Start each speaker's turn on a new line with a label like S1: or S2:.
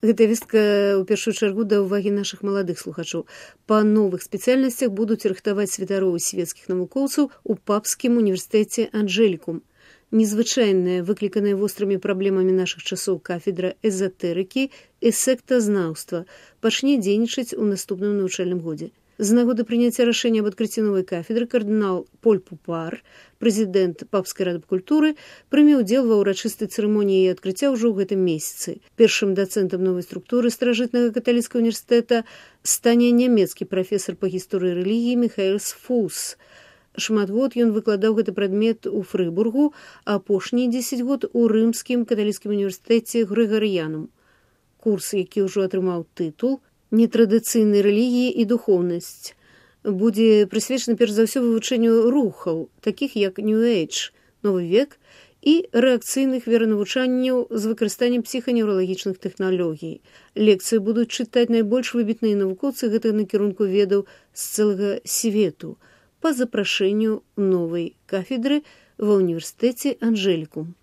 S1: Гэта вестка ў першую чаргу да ўвагі нашых маладых слухачоў. Па новых спецыяльнасцях будуць рыхтаваць святароў свецкіх навукоўцаў у папскім універсітэце Анжелікум. Незвычайная, выкліканая вострымі праблемамі нашых часоў кафедра эзотэрыкі і сектазнаўства пачне дзейнічаць у наступным навучальным годзе. З нагоды прыняцця рашэння аб адкрыцці новай кафедры кардынал Поль Пупар, прэзідэнт Папскай рады культуры, прыме ўдзел ва ўрачыстай цырымоніі адкрыцця ўжо ў гэтым месяцы. Першым дацэнтам новай структуры старажытнага каталіцкага універсітэта стане нямецкі прафесар па гісторыі рэлігіі Михаэль Фус. Шмат год ён выкладаў гэты прадмет у Фрыбургу, а апошнія 10 год у рымскім каталіцкім універсітэце Грыгарыянум. Курс, які ўжо атрымаў тытул «Нетрадыцыйнай рэлігіі і духоўнасць», будзе прысвечаны перш за ўсё вывучэнню рухаў, такіх як New Age, новы век, і рэакцыйных веранавучанняў з выкарыстаннем псіханеўралагічных тэхналогій. Лекцыі будуць чытаць найбольш выбітныя навукоўцы гэтага накірунку ведаў з цэлага свету па запрашэнню новай кафедры ва ўніверсітэце Анжелікум.